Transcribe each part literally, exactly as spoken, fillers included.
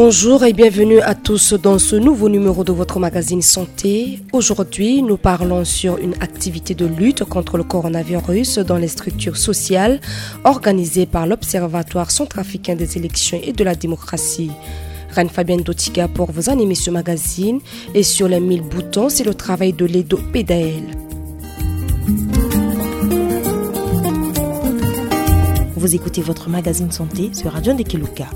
Bonjour et bienvenue à tous dans ce nouveau numéro de votre magazine Santé. Aujourd'hui, nous parlons sur une activité de lutte contre le coronavirus dans les structures sociales organisée par l'Observatoire centrafricain des élections et de la démocratie. Reine Fabienne Dotiga pour vous animer ce magazine et sur les mille boutons, c'est le travail de l'Edo Pédaël. Vous écoutez votre magazine Santé sur Radio Ndekeluka.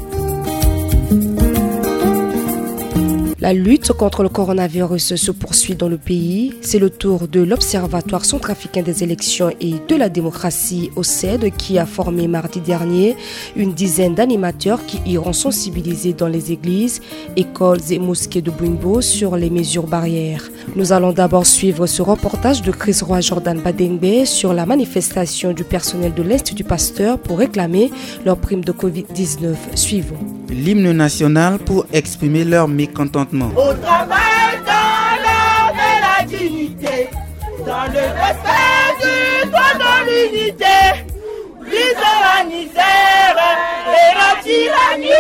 La lutte contre le coronavirus se poursuit dans le pays. C'est le tour de l'Observatoire centrafricain des élections et de la démocratie, O C E D, qui a formé mardi dernier une dizaine d'animateurs qui iront sensibiliser dans les églises, écoles et mosquées de Bwimbo sur les mesures barrières. Nous allons d'abord suivre ce reportage de Chris Roy Jordan Badengbe sur la manifestation du personnel de l'Institut Pasteur pour réclamer leur prime de covid dix-neuf. Suivons. L'hymne national pour exprimer leur mécontentement. Au travail, dans l'ordre et la dignité, dans le respect du droit de l'unité, brisons la misère et la tyrannie.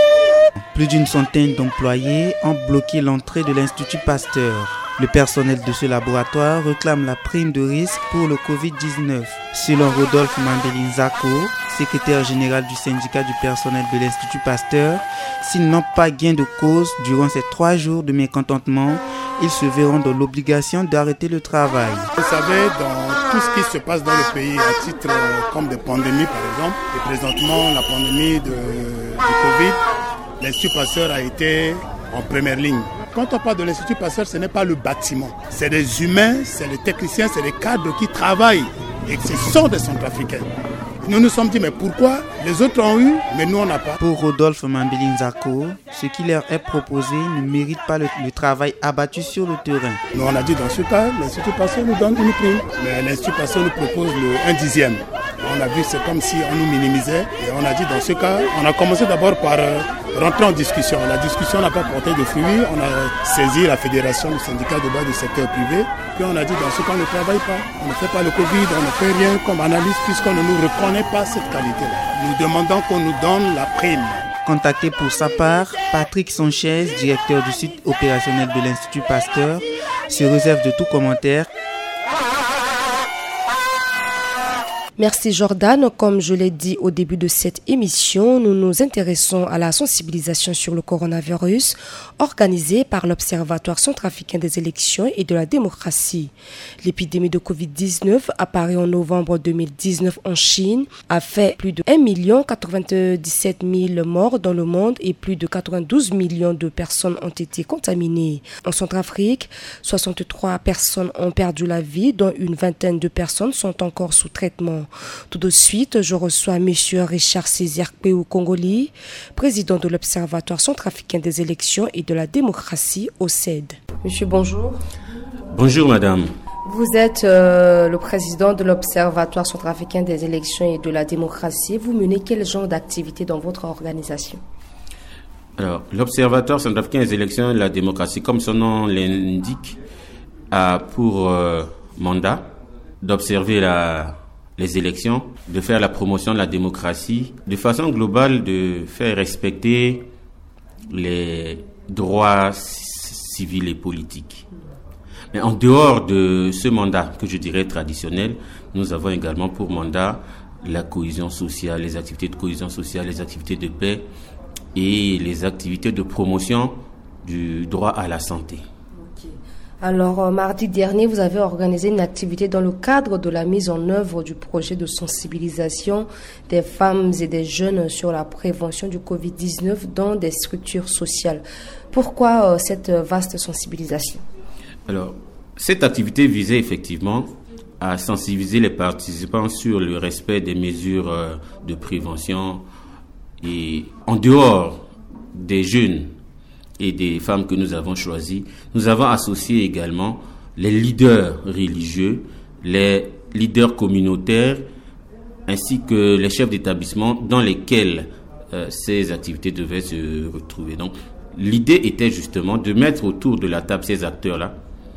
Plus d'une centaine d'employés ont bloqué l'entrée de l'Institut Pasteur. Le personnel de ce laboratoire réclame la prime de risque pour le covid dix-neuf. Selon Rodolphe Mandelinzako, secrétaire général du syndicat du personnel de l'Institut Pasteur, s'ils n'ont pas gain de cause durant ces trois jours de mécontentement, ils se verront dans l'obligation d'arrêter le travail. Vous savez, dans tout ce qui se passe dans le pays, à titre euh, comme des pandémies par exemple, et présentement la pandémie de, du Covid, l'Institut Pasteur a été en première ligne. Quand on parle de l'Institut Pasteur, ce n'est pas le bâtiment. C'est des humains, c'est les techniciens, c'est les cadres qui travaillent. Et ce sont des Centrafricains. Nous nous sommes dit, mais pourquoi les autres ont eu, mais nous on n'a pas. Pour Rodolphe Mandelinzako, ce qui leur est proposé ne mérite pas le, le travail abattu sur le terrain. Nous on a dit, dans ce cas, l'Institut Pasteur nous donne une prime. Mais l'Institut Pasteur nous propose le un dixième. On a vu, c'est comme si on nous minimisait. Et on a dit, dans ce cas, on a commencé d'abord par euh, rentrer en discussion. La discussion n'a pas porté de fruits. On a saisi la fédération du syndicat de base du secteur privé. Puis on a dit, dans ce cas, on ne travaille pas. On ne fait pas le Covid, on ne fait rien comme analyse puisqu'on ne nous reconnaît pas cette qualité-là. Nous demandons qu'on nous donne la prime. Contacté pour sa part, Patrick Sanchez, directeur du site opérationnel de l'Institut Pasteur, se réserve de tout commentaire. Merci Jordan. Comme je l'ai dit au début de cette émission, nous nous intéressons à la sensibilisation sur le coronavirus organisée par l'Observatoire centrafricain des élections et de la démocratie. L'épidémie de covid dix-neuf, apparue en novembre deux mille dix-neuf en Chine, a fait plus de un million quatre-vingt-dix-sept mille morts dans le monde et plus de quatre-vingt-douze millions de personnes ont été contaminées. En Centrafrique, soixante-trois personnes ont perdu la vie, dont une vingtaine de personnes sont encore sous traitement. Tout de suite, je reçois M. Richard Césaire Péou Congoli, président de l'Observatoire centrafricain des élections et de la démocratie, O C E D. Monsieur, bonjour. Bonjour, madame. Vous êtes euh, le président de l'Observatoire centrafricain des élections et de la démocratie. Vous menez quel genre d'activité dans votre organisation? Alors, l'Observatoire centrafricain des élections et de la démocratie, comme son nom l'indique, a pour euh, mandat d'observer la les élections, de faire la promotion de la démocratie, de façon globale de faire respecter les droits civils et politiques. Mais en dehors de ce mandat que je dirais traditionnel, nous avons également pour mandat la cohésion sociale, les activités de cohésion sociale, les activités de paix et les activités de promotion du droit à la santé. Alors, mardi dernier, vous avez organisé une activité dans le cadre de la mise en œuvre du projet de sensibilisation des femmes et des jeunes sur la prévention du covid dix-neuf dans des structures sociales. Pourquoi euh, cette vaste sensibilisation? Alors, cette activité visait effectivement à sensibiliser les participants sur le respect des mesures euh, de prévention et en dehors des jeunes et des femmes que nous avons choisies, nous avons associé également les leaders religieux, les leaders communautaires, ainsi que les chefs d'établissement dans lesquels euh, ces activités devaient se retrouver. Donc, l'idée était justement de mettre autour de la table ces acteurs-là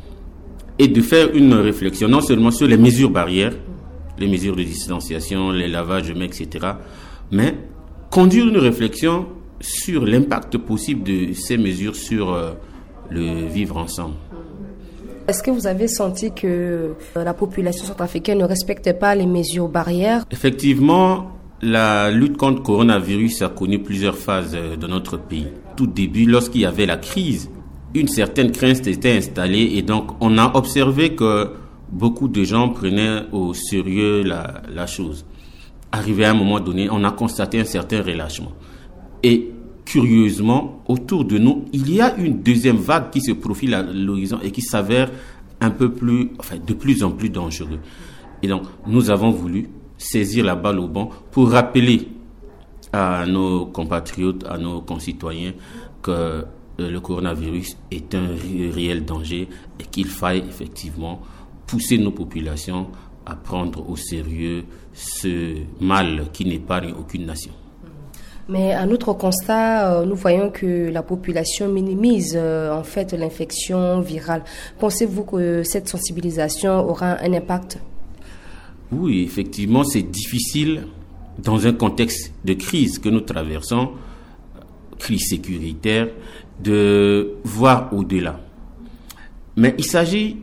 et de faire une réflexion, non seulement sur les mesures barrières, les mesures de distanciation, les lavages de mains, et cetera, mais conduire une réflexion sur l'impact possible de ces mesures sur euh, le vivre ensemble. Est-ce que vous avez senti que la population centrafricaine ne respectait pas les mesures barrières? Effectivement, la lutte contre le coronavirus a connu plusieurs phases dans notre pays. Tout début, lorsqu'il y avait la crise, une certaine crainte était installée et donc on a observé que beaucoup de gens prenaient au sérieux la, la chose. Arrivé à un moment donné, on a constaté un certain relâchement. Et curieusement, autour de nous, il y a une deuxième vague qui se profile à l'horizon et qui s'avère un peu plus, enfin, de plus en plus dangereux. Et donc, nous avons voulu saisir la balle au bon pour rappeler à nos compatriotes, à nos concitoyens que le coronavirus est un réel danger et qu'il faille effectivement pousser nos populations à prendre au sérieux ce mal qui n'épargne aucune nation. Mais à notre constat, nous voyons que la population minimise en fait l'infection virale. Pensez-vous que cette sensibilisation aura un impact? Oui, effectivement, c'est difficile dans un contexte de crise que nous traversons, crise sécuritaire, de voir au-delà. Mais il s'agit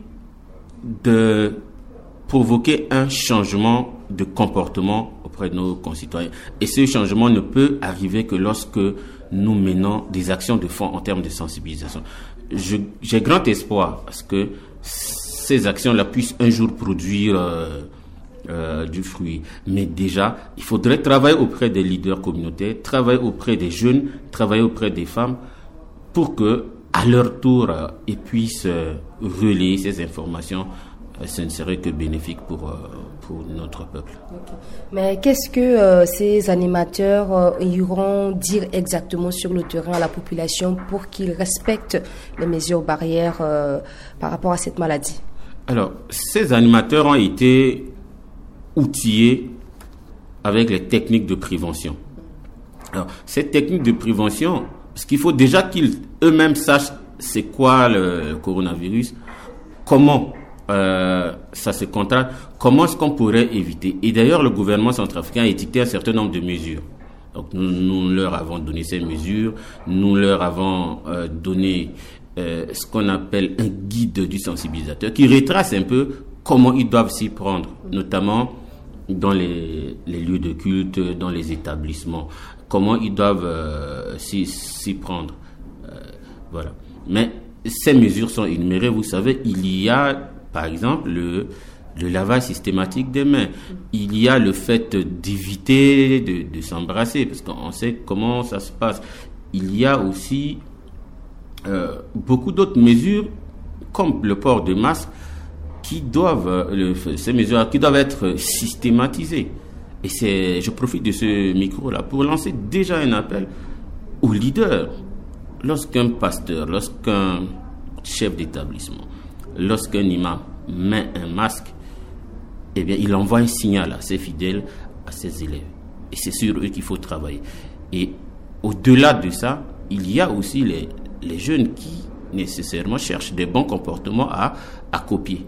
de provoquer un changement de comportement auprès de nos concitoyens. Et ce changement ne peut arriver que lorsque nous menons des actions de fond en termes de sensibilisation. Je, j'ai grand espoir à ce que ces actions-là puissent un jour produire euh, euh, du fruit. Mais déjà, il faudrait travailler auprès des leaders communautaires, travailler auprès des jeunes, travailler auprès des femmes pour que, à leur tour, euh, ils puissent euh, relayer ces informations. Ce ne serait que bénéfique pour, euh, pour notre peuple. Okay. Mais qu'est-ce que euh, ces animateurs euh, iront dire exactement sur le terrain à la population pour qu'ils respectent les mesures barrières euh, par rapport à cette maladie? Alors, ces animateurs ont été outillés avec les techniques de prévention. Alors, ces techniques de prévention, ce qu'il faut déjà qu'ils eux-mêmes sachent c'est quoi le, le coronavirus, comment Euh, ça se contracte. Comment est-ce qu'on pourrait éviter? Et d'ailleurs, le gouvernement centrafricain a édicté un certain nombre de mesures. Donc, nous, nous leur avons donné ces mesures. Nous leur avons euh, donné euh, ce qu'on appelle un guide du sensibilisateur qui retrace un peu comment ils doivent s'y prendre, notamment dans les, les lieux de culte, dans les établissements. Comment ils doivent euh, s'y, s'y prendre. Euh, voilà. Mais ces mesures sont énumérées. Vous savez, il y a par exemple, le, le lavage systématique des mains. Il y a le fait d'éviter de, de s'embrasser, parce qu'on sait comment ça se passe. Il y a aussi euh, beaucoup d'autres mesures, comme le port de masque, qui doivent, le, ces mesures qui doivent être systématisées. Et c'est, je profite de ce micro-là pour lancer déjà un appel aux leaders. Lorsqu'un pasteur, lorsqu'un chef d'établissement, lorsqu'un imam met un masque, eh bien, il envoie un signal à ses fidèles, à ses élèves. Et c'est sur eux qu'il faut travailler. Et au-delà de ça, il y a aussi les, les jeunes qui nécessairement cherchent des bons comportements à, à copier.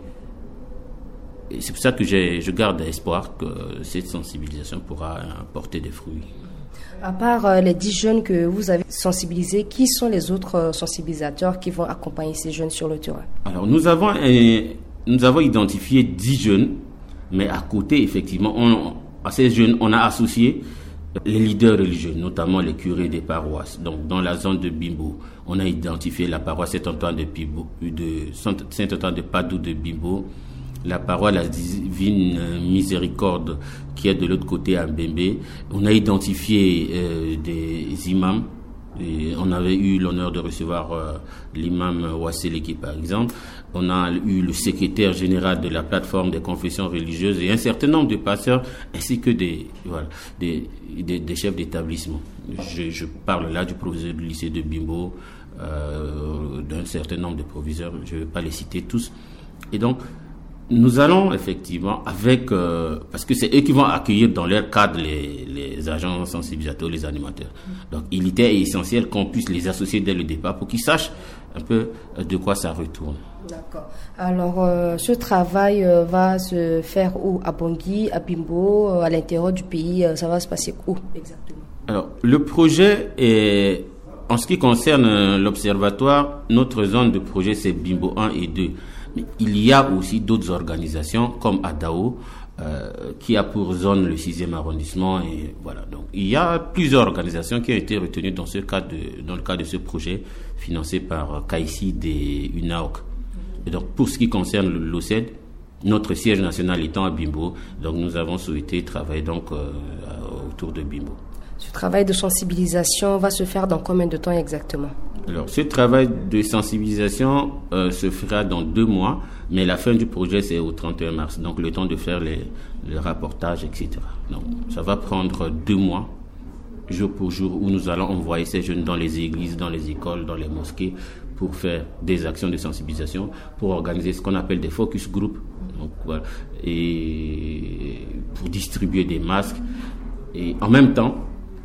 Et c'est pour ça que j'ai, je garde espoir que cette sensibilisation pourra porter des fruits. À part euh, les dix jeunes que vous avez sensibilisés, qui sont les autres euh, sensibilisateurs qui vont accompagner ces jeunes sur le terrain? Alors, nous avons, euh, nous avons identifié dix jeunes, mais à côté, effectivement, on, à ces jeunes, on a associé les leaders religieux, notamment les curés des paroisses. Donc, dans la zone de Bimbo, on a identifié la paroisse Saint-Antoine de, Bimbo, de Saint-Antoine de Padoue de Bimbo, la paroisse La Divine Miséricorde qui est de l'autre côté à Mbembe. On a identifié euh, des imams. Et on avait eu l'honneur de recevoir euh, l'imam Wasseleki par exemple. On a eu le secrétaire général de la plateforme des confessions religieuses et un certain nombre de pasteurs ainsi que des, voilà, des, des, des chefs d'établissement. Je, je parle là du proviseur du lycée de Bimbo, euh, d'un certain nombre de proviseurs, je ne vais pas les citer tous. Et donc, nous allons effectivement avec, euh, parce que c'est eux qui vont accueillir dans leur cadre les, les agents sensibilisateurs, les animateurs. Donc il était essentiel qu'on puisse les associer dès le départ pour qu'ils sachent un peu de quoi ça retourne. D'accord. Alors euh, ce travail euh, va se faire où? À Bangui, à Bimbo, euh, à l'intérieur du pays, euh, ça va se passer où exactement? Alors, le projet est, en ce qui concerne l'observatoire, notre zone de projet c'est Bimbo un et deux. Mais il y a aussi d'autres organisations comme ADAO, euh, qui a pour zone le sixième arrondissement. Et voilà. Donc, il y a plusieurs organisations qui ont été retenues dans, ce cadre de, dans le cadre de ce projet financé par K I C I D et U N A O C. Et donc, pour ce qui concerne l'O C E D, notre siège national étant à Bimbo, donc nous avons souhaité travailler donc, euh, autour de Bimbo. Ce travail de sensibilisation va se faire dans combien de temps exactement? Alors, ce travail de sensibilisation euh, se fera dans deux mois, mais la fin du projet, c'est au trente et un mars. Donc, le temps de faire les, les rapportages, et cetera. Donc, ça va prendre deux mois, jour pour jour, où nous allons envoyer ces jeunes dans les églises, dans les écoles, dans les mosquées, pour faire des actions de sensibilisation, pour organiser ce qu'on appelle des focus groups, donc, voilà, et pour distribuer des masques. Et en même temps,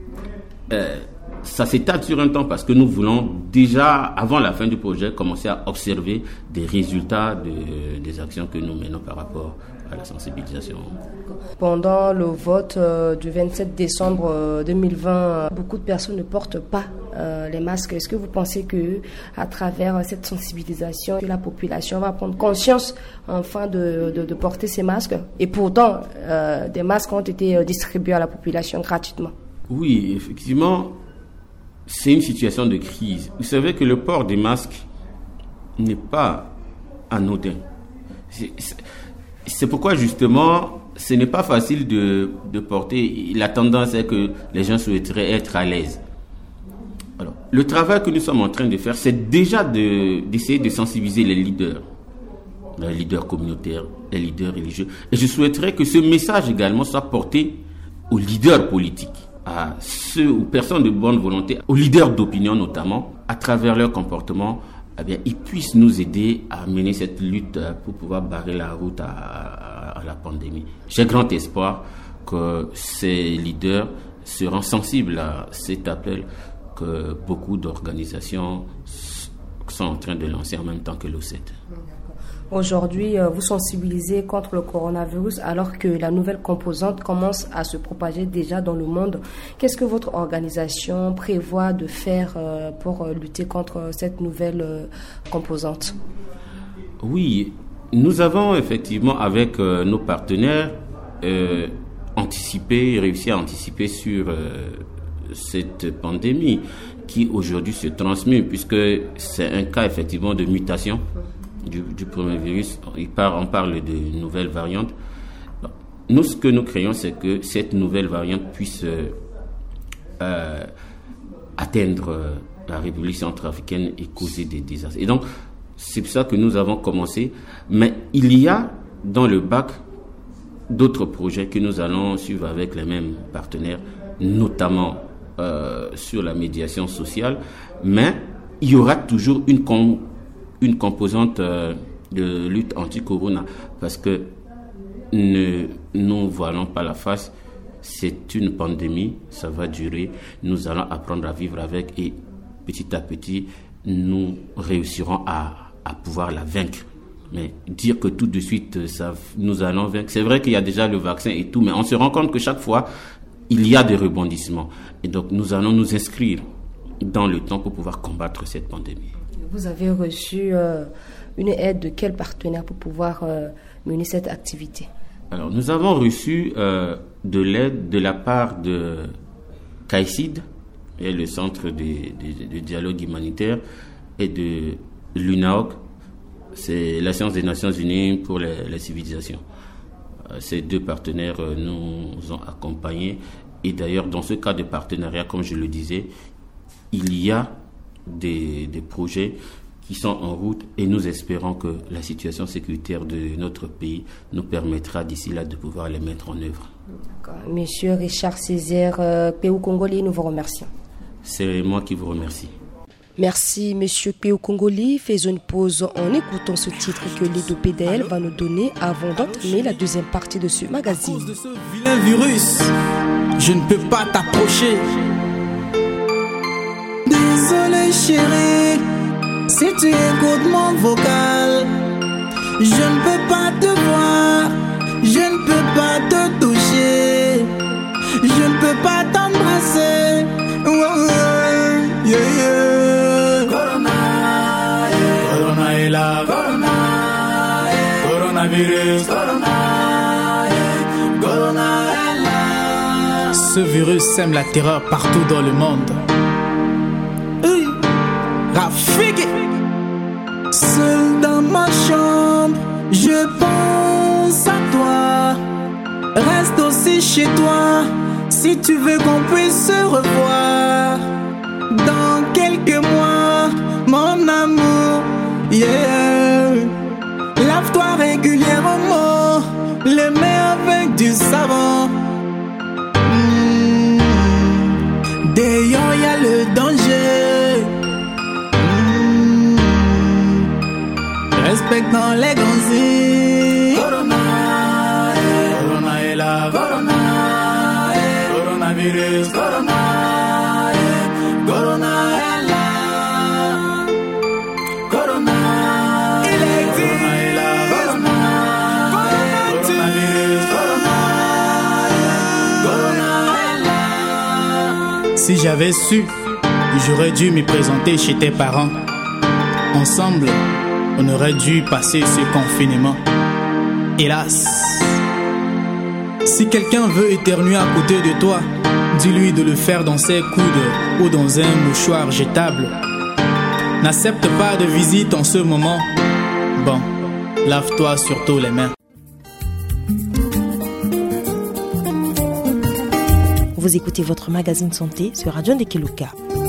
euh, ça s'étale sur un temps parce que nous voulons déjà, avant la fin du projet, commencer à observer des résultats de, des actions que nous menons par rapport à la sensibilisation. Pendant le vote euh, du vingt-sept décembre deux mille vingt, beaucoup de personnes ne portent pas euh, les masques. Est-ce que vous pensez que, à travers cette sensibilisation, que la population va prendre conscience enfin de, de, de porter ces masques? Et pourtant, euh, des masques ont été distribués à la population gratuitement. Oui, effectivement, c'est une situation de crise. Vous savez que le port des masques n'est pas anodin. C'est, c'est, c'est pourquoi justement, ce n'est pas facile de, de porter. La tendance est que les gens souhaiteraient être à l'aise. Alors, le travail que nous sommes en train de faire, c'est déjà de, d'essayer de sensibiliser les leaders, les leaders communautaires, les leaders religieux. Et je souhaiterais que ce message également soit porté aux leaders politiques, à ceux ou personnes de bonne volonté, aux leaders d'opinion notamment, à travers leur comportement, eh bien, ils puissent nous aider à mener cette lutte pour pouvoir barrer la route à, à, à la pandémie. J'ai grand espoir que ces leaders seront sensibles à cet appel que beaucoup d'organisations sont en train de lancer en même temps que l'O C E D. Aujourd'hui, vous sensibilisez contre le coronavirus alors que la nouvelle composante commence à se propager déjà dans le monde. Qu'est-ce que votre organisation prévoit de faire pour lutter contre cette nouvelle composante? Oui, nous avons effectivement avec nos partenaires euh, anticipé, réussi à anticiper sur euh, cette pandémie qui aujourd'hui se transmet puisque c'est un cas effectivement de mutation Du, du premier virus. Il part, on parle de nouvelles variantes. Nous, ce que nous craignons, c'est que cette nouvelle variante puisse euh, euh, atteindre euh, la République centrafricaine et causer des désastres. Et donc, c'est pour ça que nous avons commencé. Mais il y a dans le bac d'autres projets que nous allons suivre avec les mêmes partenaires, notamment euh, sur la médiation sociale. Mais il y aura toujours une con une composante euh, de lutte anti-corona parce que ne nous voilons pas la face, c'est une pandémie, ça va durer, nous allons apprendre à vivre avec et petit à petit nous réussirons à, à pouvoir la vaincre. Mais dire que tout de suite ça, nous allons vaincre, c'est vrai qu'il y a déjà le vaccin et tout, mais on se rend compte que chaque fois il y a des rebondissements et donc nous allons nous inscrire dans le temps pour pouvoir combattre cette pandémie. Vous avez reçu euh, une aide de quel partenaire pour pouvoir euh, mener cette activité? Alors, nous avons reçu euh, de l'aide de la part de K I C I D, et le Centre de, de, de dialogue humanitaire, et de l'U N A O C, c'est l'Agence des Nations Unies pour les, les civilisations. Euh, ces deux partenaires euh, nous ont accompagnés. Et d'ailleurs, dans ce cas de partenariat, comme je le disais, il y a Des, des projets qui sont en route et nous espérons que la situation sécuritaire de notre pays nous permettra d'ici là de pouvoir les mettre en œuvre. D'accord. Monsieur Richard Césaire, euh, P O Congolais, nous vous remercions. C'est moi qui vous remercie. Merci Monsieur P O Congolais. Faisons une pause en écoutant ce titre que Lido P D L va nous donner avant d'entamer la deuxième partie de ce magazine. À cause de ce vilain virus, je ne peux pas t'approcher. Désolé chérie, si tu écoutes mon vocal, je ne peux pas te voir, je ne peux pas te toucher, je ne peux pas t'embrasser. Coronavirus, corona, eh, corona est là. Ce virus sème la terreur partout dans le monde. Hey, Rafiki. Seul dans ma chambre, je pense à toi. Reste aussi chez toi, si tu veux qu'on puisse se revoir. Dans quelques mois, mon amour, yeah. Lave-toi régulièrement, les mains avec du savon. Mmh. D'ailleurs, y a le danger. Mmh. Respectant les ganzis. Corona, eh. Corona est là. Corona, eh. Coronavirus. Corona, eh. Corona est là. Corona. Si j'avais su, j'aurais dû me présenter chez tes parents. Ensemble, on aurait dû passer ce confinement. Hélas, si quelqu'un veut éternuer à côté de toi, dis-lui de le faire dans ses coudes ou dans un mouchoir jetable. N'accepte pas de visite en ce moment. Bon, lave-toi surtout les mains. Vous écoutez votre magazine santé sur Radio Ndekeluka.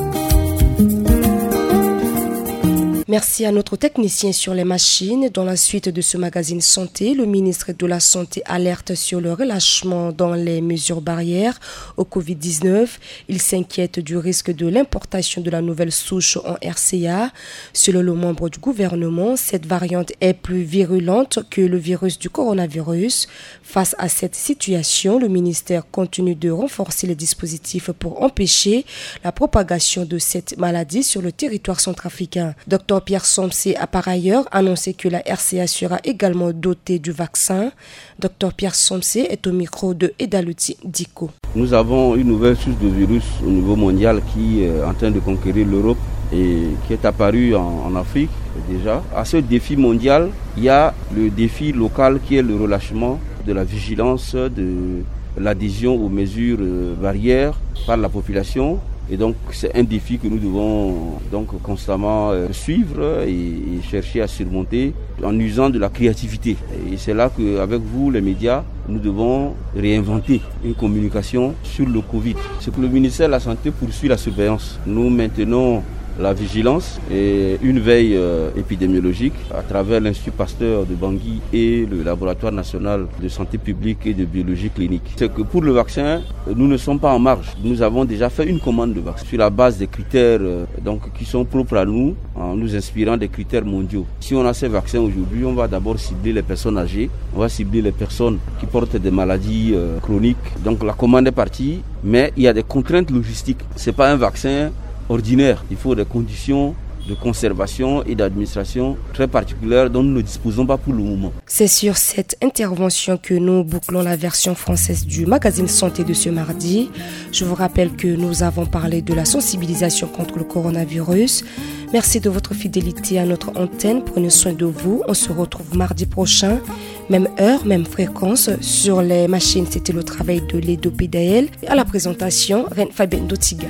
Merci à notre technicien sur les machines. Dans la suite de ce magazine santé, le ministre de la Santé alerte sur le relâchement dans les mesures barrières au covid dix-neuf. Il s'inquiète du risque de l'importation de la nouvelle souche en R C A. Selon le membre du gouvernement, cette variante est plus virulente que le virus du coronavirus. Face à cette situation, le ministère continue de renforcer les dispositifs pour empêcher la propagation de cette maladie sur le territoire centrafricain. Docteur Pierre Somsé a par ailleurs annoncé que la R C A sera également dotée du vaccin. Docteur Pierre Somsé est au micro de Edaluti Diko. Nous avons une nouvelle source de virus au niveau mondial qui est en train de conquérir l'Europe et qui est apparue en, en Afrique déjà. À ce défi mondial, il y a le défi local qui est le relâchement de la vigilance, de l'adhésion aux mesures barrières par la population. Et donc c'est un défi que nous devons donc constamment suivre et, et chercher à surmonter en usant de la créativité. Et c'est là qu'avec vous, les médias, nous devons réinventer une communication sur le Covid. C'est que le ministère de la Santé poursuit la surveillance. Nous maintenons la vigilance et une veille euh, épidémiologique à travers l'Institut Pasteur de Bangui et le Laboratoire national de santé publique et de biologie clinique. C'est que pour le vaccin, nous ne sommes pas en marge. Nous avons déjà fait une commande de vaccin sur la base des critères euh, donc, qui sont propres à nous, en nous inspirant des critères mondiaux. Si on a ces vaccins aujourd'hui, on va d'abord cibler les personnes âgées, on va cibler les personnes qui portent des maladies euh, chroniques. Donc la commande est partie, mais il y a des contraintes logistiques. C'est pas un vaccin ordinaire. Il faut des conditions de conservation et d'administration très particulières dont nous ne disposons pas pour le moment. C'est sur cette intervention que nous bouclons la version française du magazine Santé de ce mardi. Je vous rappelle que nous avons parlé de la sensibilisation contre le coronavirus. Merci de votre fidélité à notre antenne. Prenez soin de vous. On se retrouve mardi prochain. Même heure, même fréquence. Sur les machines, c'était le travail de Ledo P D L. Et à la présentation, Reine Fabien Dotiga.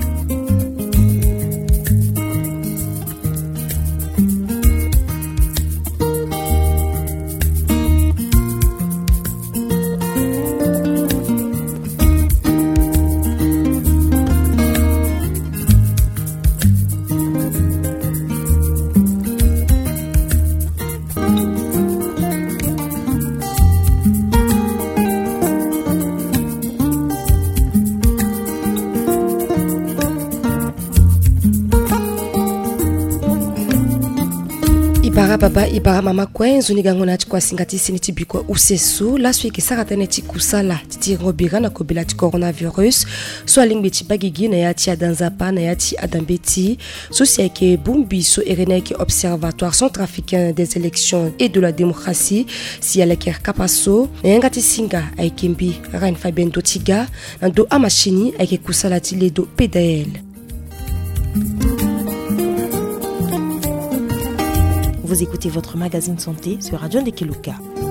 Ibara baba ibara mama kwenzu nigango kwa singati siniti biko usesu la suike sarata neti kusala titi robira na kobila ti coronavirus so alingbeti bagigi na yati adanzapa na yati adambeti so siake bumbi so ereneke observatoire centrafricain des élections et de la démocratie si aleker kapaso na yangati singa aikembi Reine Fabien Dotiga ndo amashini aike kusala ti Ledo P D L. Vous écoutez votre magazine santé sur Radio Ndekeluka.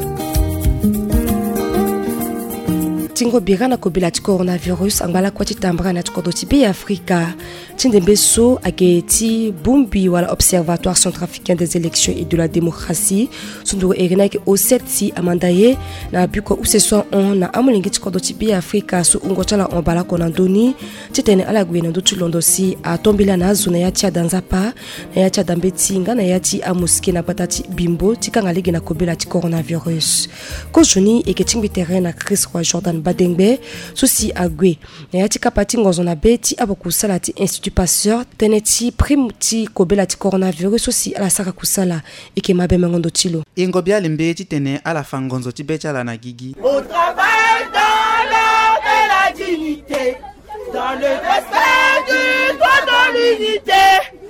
Tingo birana kobila ti coronavirus angala kwa ti tambra na tikodo ti pays Afrika tindembeso ageti bumbi wala observatoire centrafricain des élections et de la démocratie sunduru erina ke o sept amandaye na buko ou ce soit on na amulingi tikodo ti pays Afrika su ungo chala on bala kona ndoni titene ala gwena ndo ti londo si a tombila na zona ya ti danzapa na ya ti dambeti nga na ya ti amuski na batati bimbo ti kanga ligi na kobila ti coronavirus ko joni e ke tingbi terrain na Chris Roy Jordan Badengbe souci agwe na yati kapati ngozona beti abokusala ti Institut Pasteur teneti primuti kobela ti coronavirus souci ala saka kusala eke mabe mengondo tilo ingobia lembe ti tene ala fangonzo ti betala na gigi au travail dans l'art de la dignité dans le respect du droit de l'unité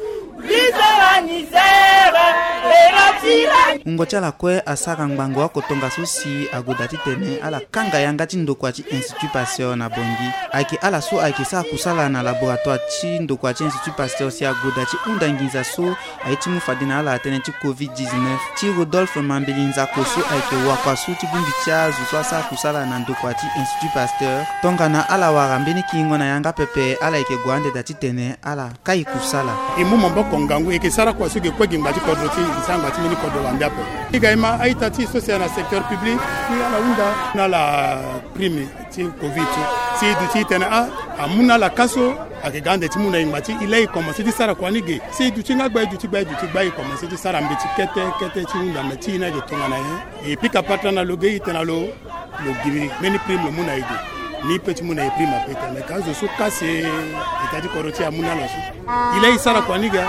brise la misère et la tyrannie. Ungo chala kwe asaka ngbango wa kotonga susi agodati tene ala kanga yanga ti ndokwa ti Institut Pasteur na bongi aki ala so aki sa kusala na laboratoire ti ndokwa ti Institut Pasteur si agodati undangiza so aiti mufadina ala tene ti covid dix-neuf ti Rodolphe Mambelinza koso aki wakwa su ti bumbi ti azu so sa kusala na ndokwa ti Institut Pasteur tonga na ala warambeni kingo na yanga pepe ala ike gwande dati tene ala kai kusala imu mboko ngangu eke sara kwa suge kwa gimbati kodroti isanga ti mini kodo wambiapo igaima aita ti social na secteur public ni ala unda na la prime ti covid si du ti tena a amuna la kaso ake gande ti muna ingmati ile i commencer ti sara kwa nige si du ti ngagba du ti gba du ti gba i commencer ti sara mbeti kete kete ti unda meti na de tonga na ye e pika patra na loge itena lo lo gibi meni prime muna ide ni petit muna e prima pete na kazo so kase etadi koroti amuna la so ile i sara kwa niga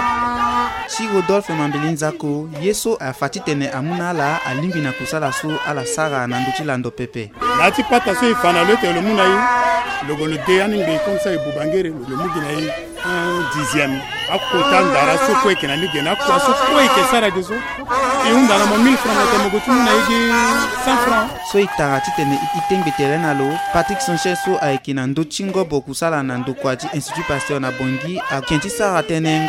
si Rodolphe Mambelinza ko yeso a fati tene amuna la alimbi na kusala so ala sara na nduti lando pepe la ti pata so ifana le te le muna yi logo le de ani be comme ça e bubangere le mugina yi un dixième akota ndara so ko ekena ni gena ko so ko eke sara de so e unda na mo mille francs te mo go tuna yi cent francs so itara ti tene itembe terena lo Patrick Sanchez so a ekina ndo chingo bo kusala na ndokwa ti Institut Pasteur na bongi a kenti sara tene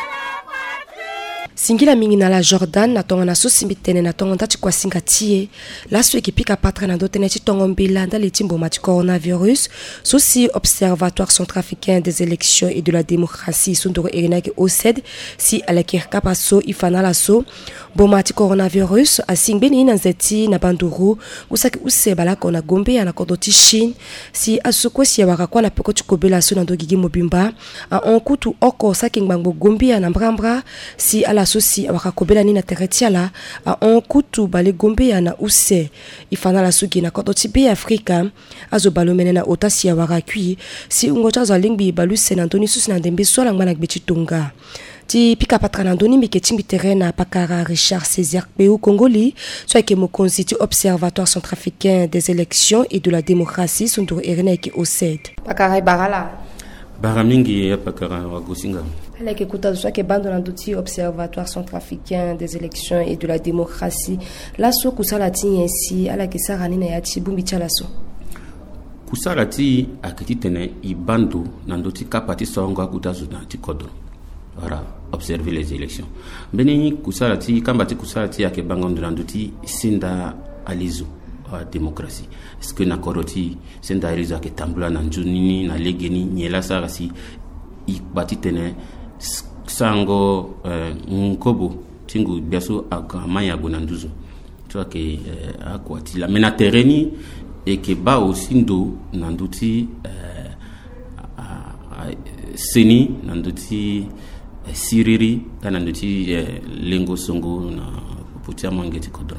singila mingi na la Jordan na tonga na so simbitene na tonga ndati kwa singa tie la so ekipika patra na ndotene ti tongo mbila ndali ti mboma ti coronavirus so si observatoire centrafricain des élections et de la démocratie sundoro erinaki O S E D si alakir kapa so ifana la so mboma ti coronavirus asingbeni na nzeti na banduru kusaki useba la kona gombe ya na kodo ti Chine si asukwe si waka kwa na peko ti kobela so na ndogigi mobimba a onkutu oko saki ngbango gombe ya na mbrambra si ala sosi wakakobela ni na teretiala a on kutu bale gombe ya na use ifana la sugi na kodo ti pays Afrika azo balomene na otasi ya warakui si ungocha za lingbi baluse na ndoni susi na ndembe sola ngana gbechi tonga ti pika patra na ndoni mike timbi terrain na pakara Richard Césaire Peu Congoli soit ke mokonzi ti observatoire centrafricain des élections et de la démocratie sunduru erina ke O S E D pakara barala baramingi ya pakara wa gosinga ala ke kuta so ke bando na duti observatoire centrafricain des élections et de la démocratie la so kusala ti yensi ala ke sara ni na ya ti bumbi chala so kusala ti akiti tene i bando na duti kapati songa kutazo na ti kodo voilà observer les élections beni kusala ti kambati kusala ti ake bangondo na duti sinda alizu a démocratie est-ce que na koroti sinda alizu ake tambula na njunini na legeni nyela sara si i bati tene sango eh, nkobo tingu biaso akamaya gonanduzo tu vois que eh, akwati la mena terreni et que ba aussi ndo nanduti eh, a, a, seni nanduti eh, siriri nanduti eh, lengo songo na putia mangeti kodro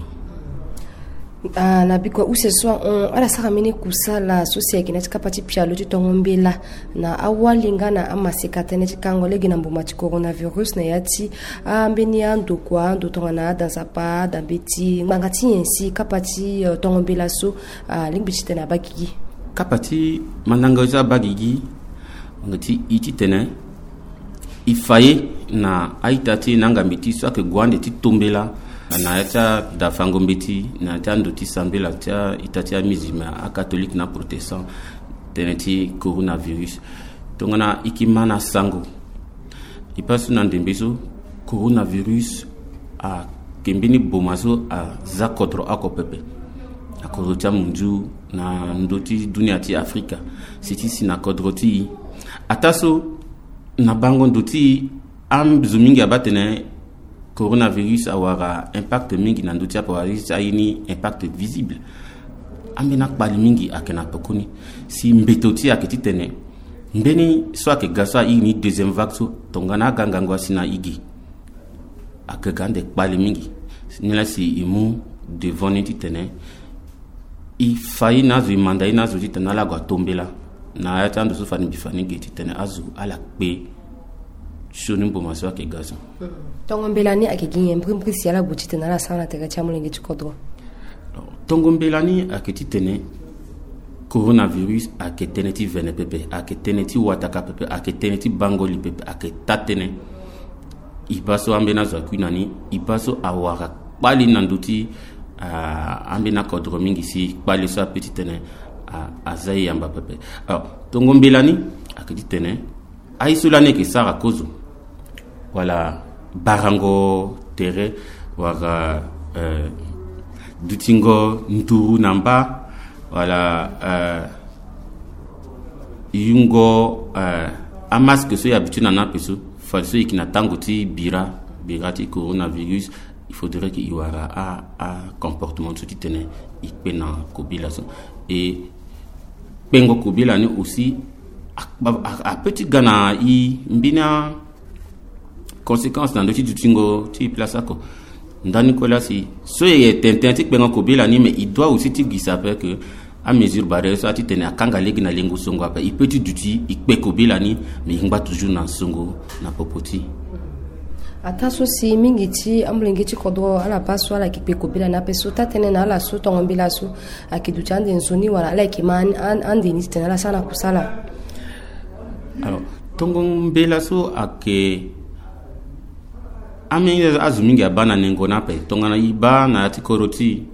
Uh, na biko ou ce soit on ala sara mene kusala sosia kinati kapati pialo ti tongombela na awalinga na amasekatene ti kangole gina mbuma ti coronavirus na yati ambeni ando kwa ndo tonga na dansa pa dambeti ngangati yensi kapati uh, tongombela so uh, lingbi tena bagigi kapati mananga za bagigi ngati iti tena ifaye na aitati nanga miti so ke gwande ti tombela na eta da fangombeti na tando ti sambela tia itatia mizima a catholique na protestant teneti coronavirus tongana ikimana sango ipasu na ndembeso coronavirus a kembini bomaso a zakodro akopepe akodroti munju na ndoti dunia ti Afrika siti sina kodroti ataso na bango ndoti am zumingi abatene coronavirus awara impact mingi na ndoti apawaris ayini impact visible ambena kpali mingi akena pokoni si mbetoti aketi tene mbeni so ake gasa ini deuxième vague so tongana gangangwa sina igi akegande kpali mingi nila si imu devant ti tene i fayi nazo imanda i nazo ti tene ala gwa tombela na ayata ando so fani bifani ge ti tene azu ala kpe shoni mboma so ake gasa tongombelani ake ginye mprimpi si ala buti tene ala sana tega chamulenge chikodro tongombelani ake ti tene coronavirus ake tene ti vene pepe ake tene ti wataka pepe ake tene ti bangoli pepe ake tatene ibaso ambena zo akwinani ibaso awara kpali nanduti uh, ambena kodro mingi si kpali so apeti tene uh, azai yamba pepe alors tongombelani aketi tene aisulane ke sara kozo wala barango tere wara uh, dutingo nturu namba wala uh, yungo uh, amaske so yabitu na na peso falso ikina tango ti bira bira ti coronavirus il faudrait qu'il y aura a a comportement so ti tene ikpe na kobila so et pengo kobila ni aussi a, a, a petit gana i mbina conséquence na ndoti dutingo ti place ako ndani kola si so ye tenten ti pengo kobila ni mais il doit aussi ti gisa pe que à mesure barrière so ati tene akanga legi na lengo songo apa il peut ti duti ikpe kobila ni mais ngba toujours na songo na popoti ataso si mingi ti amulenge ti kodro ala paso ala ikpe kobila na peso tatene na ala so tongombila so akiduti ande nzoni wala ala kiman ande ni tene ala sana kusala alors tongombila so ake amengi azumingi abana nengo na pe tongana iba na ti koroti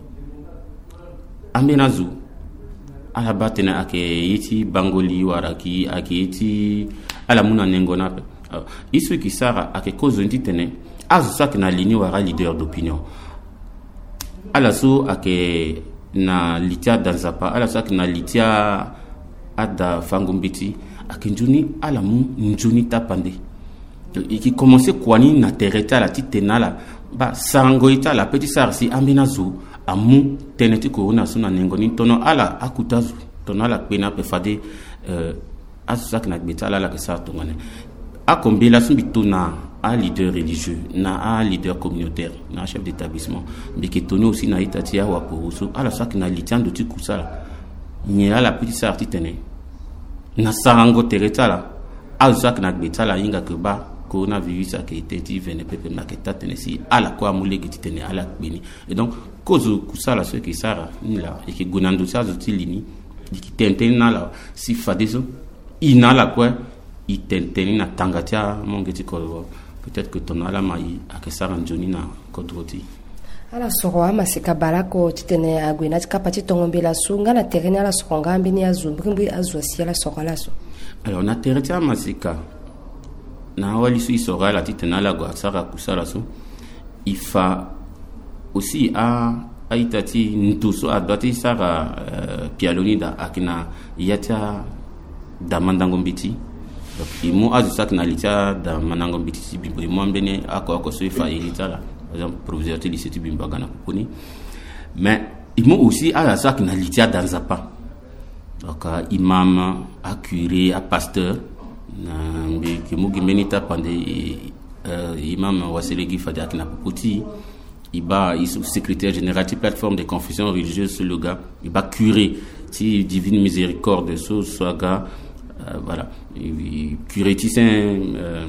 ambenazu ala batena ake yiti bangoli wara ki ake yiti ala muna nengo na pe isu ki sara ake kozo nti tene azu sak na lini wara leader d'opinion ala so ake na litia danzapa ala sak na litia ada fangombiti ake njuni ala mu njuni tapande iki commencer kwani na tereta la titena la ba sangoita la petit sarsi ambinazu amu teneti corona suna nengoni tono ala akutazu tono ala pena pe fade euh asak na betala la kesa tongane akombela sumbituna a leader religieux na a leader communautaire na chef d'établissement biketono aussi na itatia wa poruso ala sak na litiando ti kusala nyela la petit sarti tene na sango tereta la asak na betala inga ke ba coronavirus a été dit vene pepe maketa tenesi ala kwa mulegi titene ala bini et donc cause kusala ce qui sara ni la et qui gonando sa zotilini qui tentena la si fadeso inala kwa itenteni na tangatia mongeti ko peut-être que ton ala mai akesara njoni na kodroti ala soro ama sika balako titene agwena tikapati tongombela sunga na terene ala sokonga mbini azumbrimbi azwasi ala sokola so alors na terete ama sika na wali su isora la titena la gwa sara kusala so ifa aussi a aitati ntuso adati sara uh, pialonida akina yata da mandangombiti donc imu azu sakna lita da mandangombiti bimbo imu ambene ako ako so ifa ilitala par exemple proviseur ti lycée bimbo gana koni mais imu aussi a sakna lita danzapa donc uh, imam a curé a pasteur na mbi kimugi menita pande uh, imam waselegi fadia na popoti iba isu secrétaire général de plateforme de confession religieuse sur le gars iba curé ti divine miséricorde so soga uh, voilà curé ti saint euh,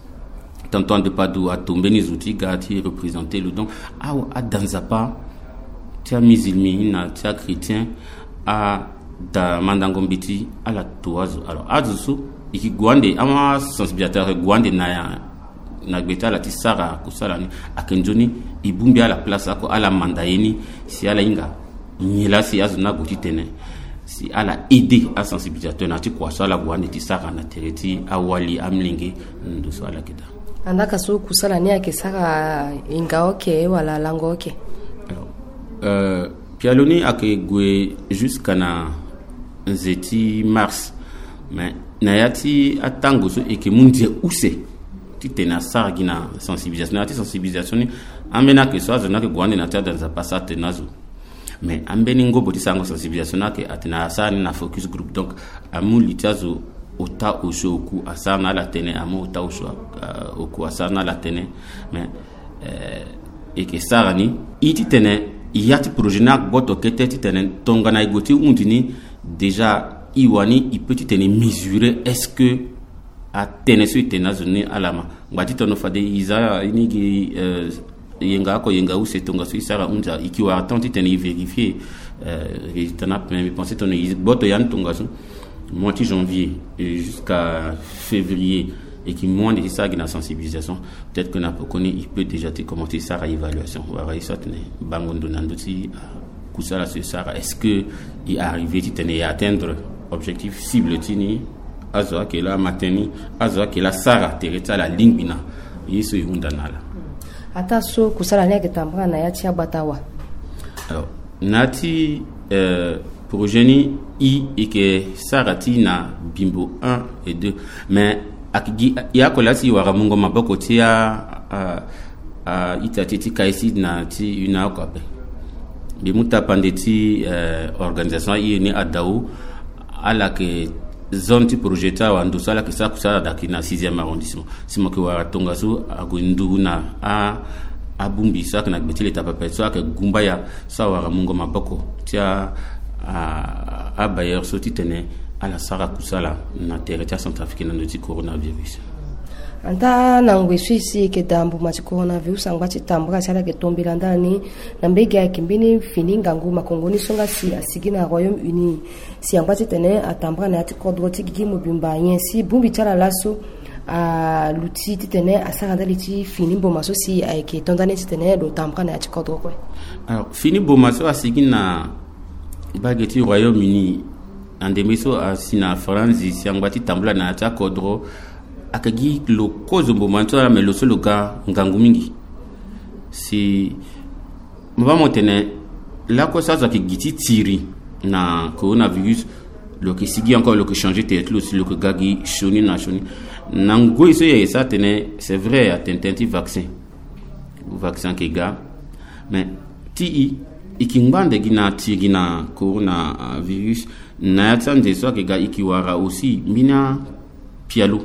Tanton de Padoue a tombé les outils gati représenter le don a a danzapa ti musulman na ti chrétien a da mandangombiti à la toazo alors azusu iki gwande ama sensibilisateur gwande na ya na gbeta la tisara kusala ni akenjoni ibumbi ala place ako ala mandaini si ala inga nyela si azuna gotitene si ala aider à sensibilisateur na ti kwa sala gwande tisara na tereti awali amlingi ndo so ala kita andaka so kusala ni ake sara ingaoke wala langoke. Alors euh pialoni ake gwe jusqu'à na nzeti mars, mais nayati atango so eke mundi use titena sara gina sensibilisation na sensibilisation amena ke so azona ke gwande na tada za pasate nazo, mais ambeni ngobo tisango sensibilisation na ke atena sara na focus group, donc amu litazo ota osho oku asana la tene amu ota osho uh, oku asana la tene, mais euh eke sara ni iti tene yati projet na boto kete titene tonga na igoti undini déjà iwani il peut tene mesurer est-ce que a tene so tena zone alama ngati tono fade iza inigi euh, yenga ko yenga use tonga so isara unja ikiwa attenti tene vérifier euh résultat mais penser tono boto yan tonga so mois de janvier jusqu'à février et qui moins de ça qui na sensibilisation, peut-être que n'a pas connu, il peut déjà te commenter ça à évaluation ou à ça tenir bangondo nandoti kusala sur ça, est-ce que il arrivé tu à atteindre objectif cible tini azoa que la mateni azoa que la sara tereta la ligne bina yeso yundanala ata so kusala ni akitambana na yati abatawa. Alors nati euh projet i et que sarati na bimbo un et deux, mais akigi ya kolasi wara mungo maboko tia a a itatiti kaisi na ti una ko be bi muta pandeti euh, organisation i ni adao ala ke zone ti projeta wa ndo sala ke sa kusala dakina sixième arrondissement simo ke wara tongazo agundu na a abumbi sa kana betile tapapa so ke gumba ya sa wara mungo maboko tia a a bayer so titene ala sara kusala na territoire centrafricain na ti coronavirus. Anta na ngwesisi ke dambu ma ti coronavirus angwati tambura sala ke tombela ndani na mbege ya kimbini fininga nguma kongoni songa si asigina Royaume-Uni si angwati tene atambura na ti kodroti gigi mobimba yensi bumbi tala laso a luti tene asara ndali ti finimbo maso si ke tondane tene do tambura na ti kodro ko. Alors finimbo maso asigina bageti Royaume-Uni andemiso asina France si angwati tambula na ta kodro akagi lo kozo mbomanto mais lo solo ga ngangu mingi si mba motene la ko sa ki giti tiri na coronavirus lo que sigi encore lo que changer tête lo lo que gagi shoni na shoni nango iso ya ça tene c'est vrai à tentati vaccin vaccin ke ga mais ti ikingbande gina ti gina coronavirus na yatande so ke ga ikiwara aussi mina pialo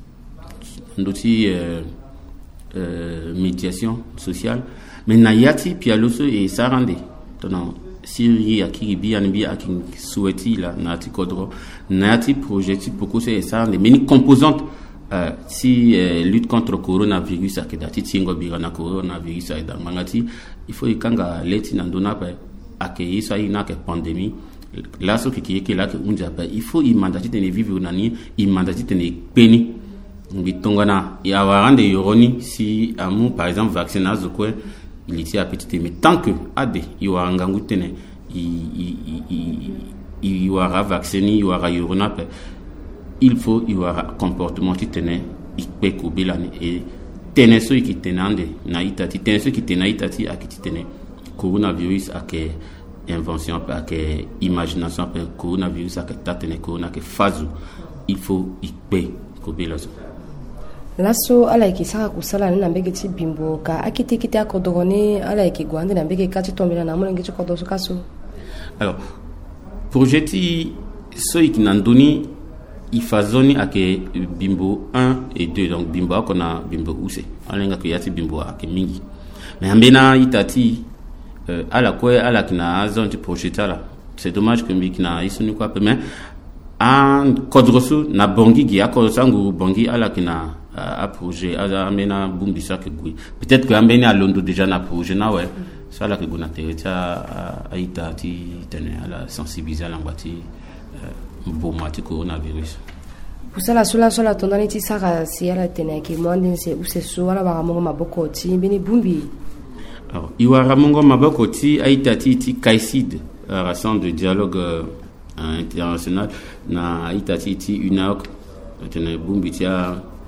ndoti euh, euh, médiation sociale mais na yati pialo so e sarande tono siri akiri bian bi akin souhaiti la na ti kodro na yati projet beaucoup c'est sarande mais ni composante euh, si euh, lutte contre coronavirus akedati tingo bi na coronavirus aida mangati il faut ikanga leti na ndona pa akei ça ina ke pandémie là ce qui est que là que on dit il faut y mandater de vivre nani il mandater de peni ngitongana ya warande yoroni si amu par exemple vaccinazo quoi il était à petite mais tant que ade iwanga ngutene i i i iwara vacciner iwara yorona pe il faut iwara comportement titene ikpeko bilani et teneso ikitenande na itati teneso kitena itati akitene coronavirus ake invention pa ke imagination pa coronavirus ake tatene corona ke fazu il faut ikpe ko bilazo laso ala ikisaka kusala na mbege ti bimbo ka akiti kiti akodorone ala ikigwande na mbege kati tombela na molenge ti kodoso kaso. Alors projet ti so ikinandoni ifazoni ake bimbo un et deux, donc bimbo akona bimbo use alenga ko yati bimbo ake mingi mais ambena itati euh, ala ko ala kina zone ti projet là c'est dommage que mbikina isoni quoi mais en kodroso na bongi gi akosangu bongi ala kina a projet a amena bumbi ça que gui peut-être que amena à Londres déjà na projet na ouais ça là que gona tereta a itati tene ala sensibiliser la ngwati bon mati coronavirus pusala sula sula tondani ti sara si ala tene ki monde c'est ou c'est so ala ba mongo maboko ti bini bumbi. Alors iwara mongo maboko ti a itati ti kaïsid rassemblement de dialogue euh, international na itati ti U N A O C tene bumbi ti a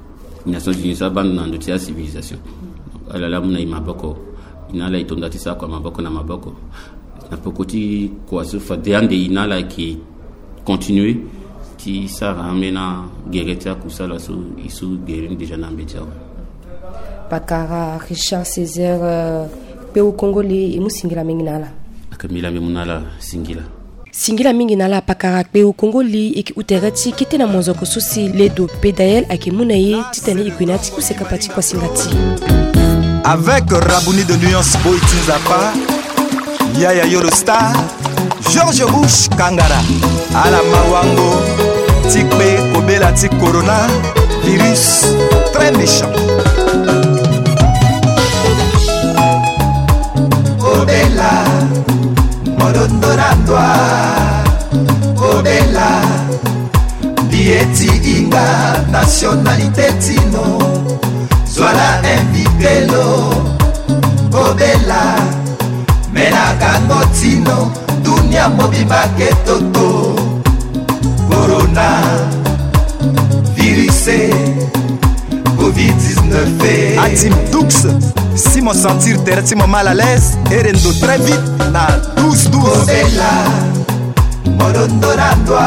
Nations Unies ça ban na ndotia civilisation ala la muna imaboko inala itondatisa kwa maboko na maboko na pokoti kwa sofa deande inala qui continuer qui ça ramena guerretia kusala so isu guerin déjà na media Pakara Richard Césaire pe au Congolais imu singila minginala akamila munala singila Singila mingi na la pakara pe au Congoli eki uterati kiti na monzoko susi ledo pedael ake munaye titani ikunati kusekapati kwa singati. Avec Rabouni de Nuance Boiti Zapa, Yaya Yolo Star, George Bush Kangara, Ala Mawango, Tikbe Kobela Tik Corona, virus très méchant. Obela Morondorandwa Obela Bieti Inga Nationalité Tino Zwala Invitelo Obela Menaka Notino Dunia Mobimba Ketoto Corona Virusé covid dix-neuf Atim Dux si mon sentir terre mon mal à l'aise erendo très vite na douze douze Obela Morondorandwa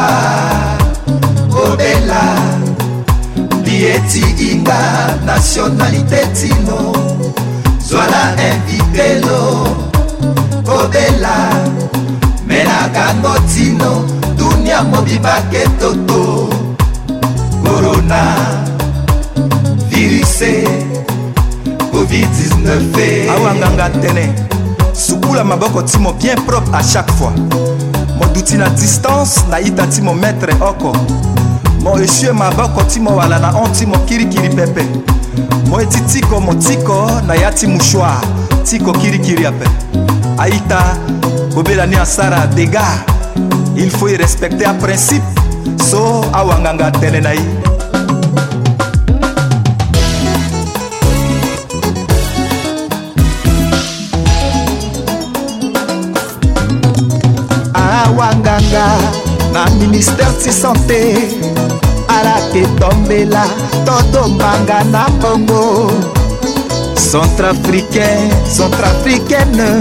Obela Bieti Inga Nationalité Tino Zwala Invitelo Obela Menaka Notino Dunia Mobimba Ketoto Corona Virusé covid dix-neuf Awanganga tene Sukula maboko timo bien propre à chaque fois Moduti na distance na ita timo maître oko Mo esue maboko timo wala na on timo kiri kiri pepe Mo eti tiko mo tiko na yati mouchoir Tiko kiri kiri ape Aïta Bobela ni asara dégâts Il faut y respecter un principe So awanganga tene na i Wanganga na ministère de santé ala ke tombela todo mbanga na bongo centrafricain centrafricaine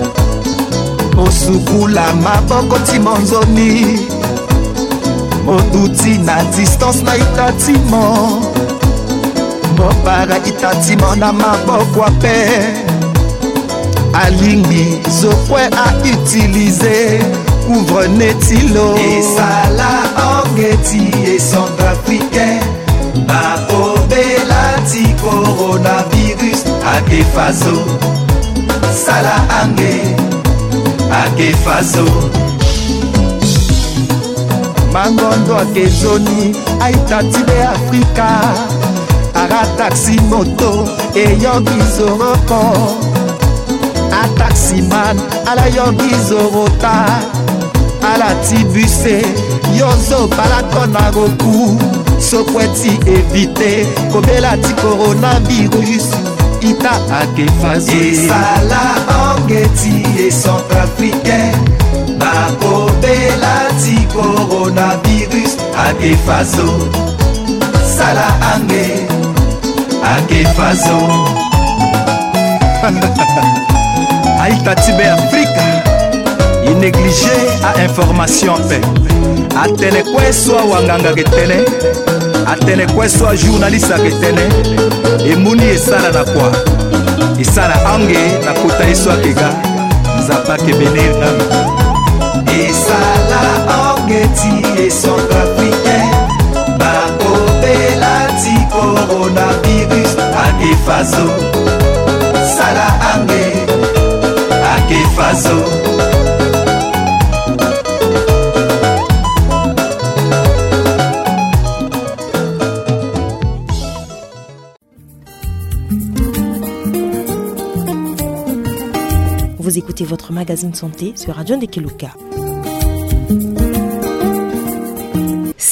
osukula maboko timonzoni moduti na distance na itatimo mopara itatimo na maboko ape alingi zokwe a utiliser couvre-netilo et ça la angeti et centrafricain na obela ti coronavirus ake faso sala ange ake faso mangondo ake zoni aitati de Afrika ara taxi moto e yogi zoroko a taximan ala yogi zorota ala tibuse yozo balakona goku sokweti éviter kobela ti coronavirus ita akefaze sala angeti et centrafricain na kobela ti coronavirus akefazo sala ange akefazo aita tibe Afrika négligé à information paix. Atene kwe soit wanganga ketene. Atene kwe soit journaliste ketene. Et muni esala na kwa. Esala ange na kota eswa kega. Nzapa kebenir na. Esala ange ti et centrafricain. Na kobela ti coronavirus ake faso. Sala ange ake faso. Vous écoutez votre magazine santé sur Radio Ndekeluka.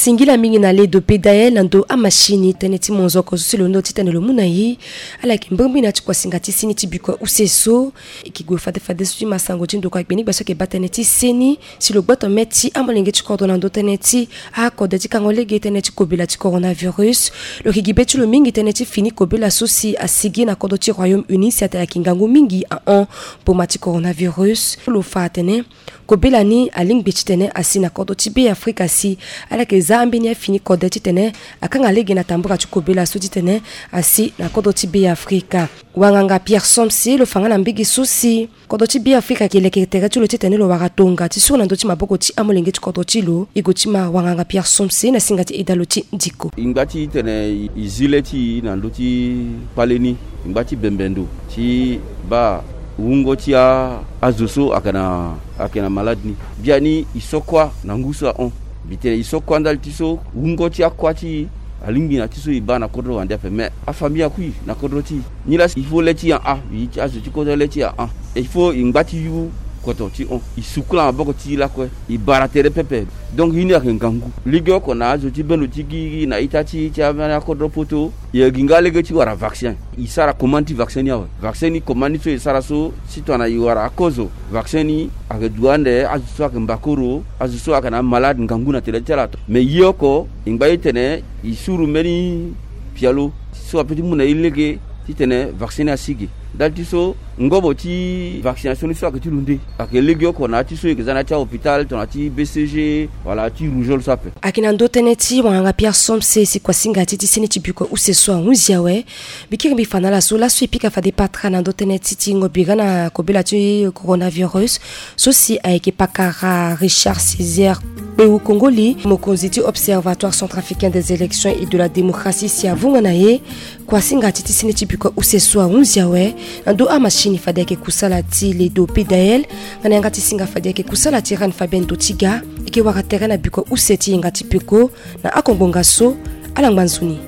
singila mingi na le do pedael ndo amashini teneti monzoko silo no titane lo munayi ala kimbombi na chikwa singati sini tibiko useso ikigwe fade fade su masango tindo kwa beni baso ke bateneti seni silo gbato meti amolenge chikodo ndo teneti a kode tikangolege teneti kobela ti coronavirus lo kigibetu lo mingi teneti fini kobela sosi asigi na kodo ti Royaume-Uni siata ya kingango mingi a un pour mati coronavirus lo fatene kobela ni aling bichitene asina kodo ti be Afrika si ala ke zambi ni fini kode ti tene akanga lege na tambura ti kobela so ti tene asi na kodo ti be Afrika wanganga Pierre Somsi lo fanga na mbigi sosi kodo ti be Afrika ke leke tere ti lo ti tene lo waratonga ti so na ndo ti maboko ti amolenge ti kodo ti lo igo ti ma wanganga Pierre Somsi na singa ti idalo ti ndiko ingati tene izile ti na ndo ti paleni ingati bembendo ti ba ungo tia azoso akana akana maladni biani isokwa na nguso on bitele isokwa ndal tiso ungo tia kwati alingi na tiso ibana kodro wande fe mais a famille kui na kodro ti ni la il faut leti en a yi azo ti kodro leti en a il faut ingati yu koto ti on isukla boko ti la ko ibaratere pepe donc yini ak ngangu ligyo ko na azo ti benu ti gi na itati ti amana kodro poto ye gingale ge ti wara vaccin isara commande vaccin ya vaccin ni commande so isara so sitwana iwara akozo vaccin ni ak duande azo so ak mbakoro azo so ak na malade ngangu na tele telato mais yoko ingbaye tene isuru meni pialo so apeti muna ilege ti tene vaccin asigi dal ti so ngobo ti vaccination so ak ti lunde ak legio ko na ti so exana ti hôpital to na ti B C G voilà ti rougeole so ape akina ndo teneti wanga Pierre Somse si kwa singa ti ti sini ti biko useso anuzia we bikiri bi fanala so la so epika fa de patra na ndo teneti ti ngobiga na kobela ti coronavirus so si aike pakara Richard Césaire Peu Congoli mokonzi ti observatoire centrafricain des élections et de la démocratie si avunga na ye kwa singa ti ti sini ti biko useso anuzia we ndo amashini fadeke kusala ti le do pedael ngana ngati singa fadeke kusala ti ran Fabien Dotiga ike waka terena biko useti ngati peko na akongonga so alangbanzuni